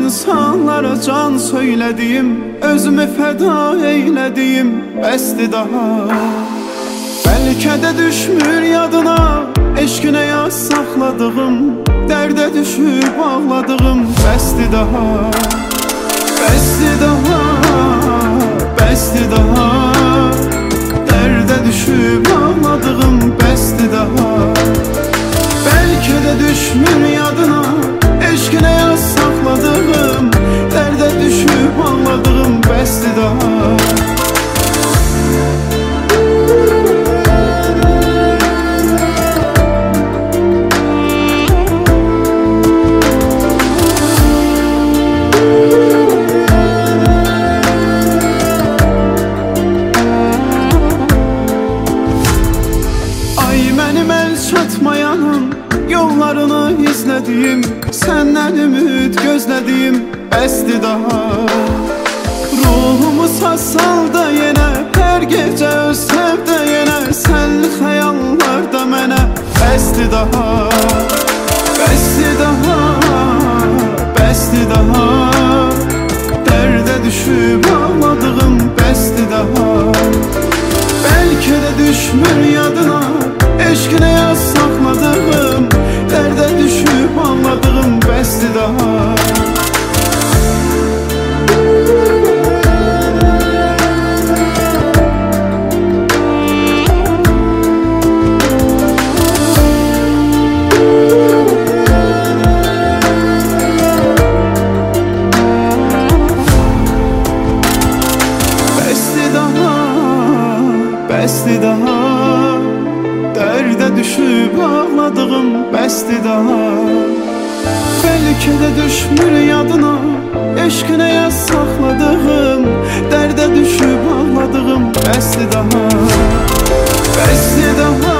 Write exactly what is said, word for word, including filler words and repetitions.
insanlara can söylediğim, özümü feda eylediyim, bəsdi daha. Bəlkə də düşmür yadına eşqinə yaz saxladığım, dərdə düşüb ağladığım, bəsdi daha. Bəsdi daha, bəsdi daha, dərdə düşüb ağladığım, bəsdi daha. Bəlkə də düşmür yadına eşqinə yaz saxladığım, dərdə düşüb ağladığım, bəsdi daha. Mənim əl çatmayanım, yollarını izlədiyim, səndən ümid gözlədiyim, bəsdi daha. Ruhumu salda yenə, hər gecə öz sevdə yenə, sənli xəyallarda mənə, bəsdi daha. Bəsdi daha, bəsdi daha, dərdə düşüb ağladığım, bəsdi daha. Bəlkə də düşmür yadına eşqinə yaz saxladığım, dərdə düşüb ağladığım, bəsdi daha. Bəsdi daha, bəsdi daha, dərdə düşüb ağladığım, bəsdi daha. Bəlkə də düşmür yadına eşqinə yaz saxladığım, dərdə düşüb ağladığım, bəsdi daha. Bəsdi daha,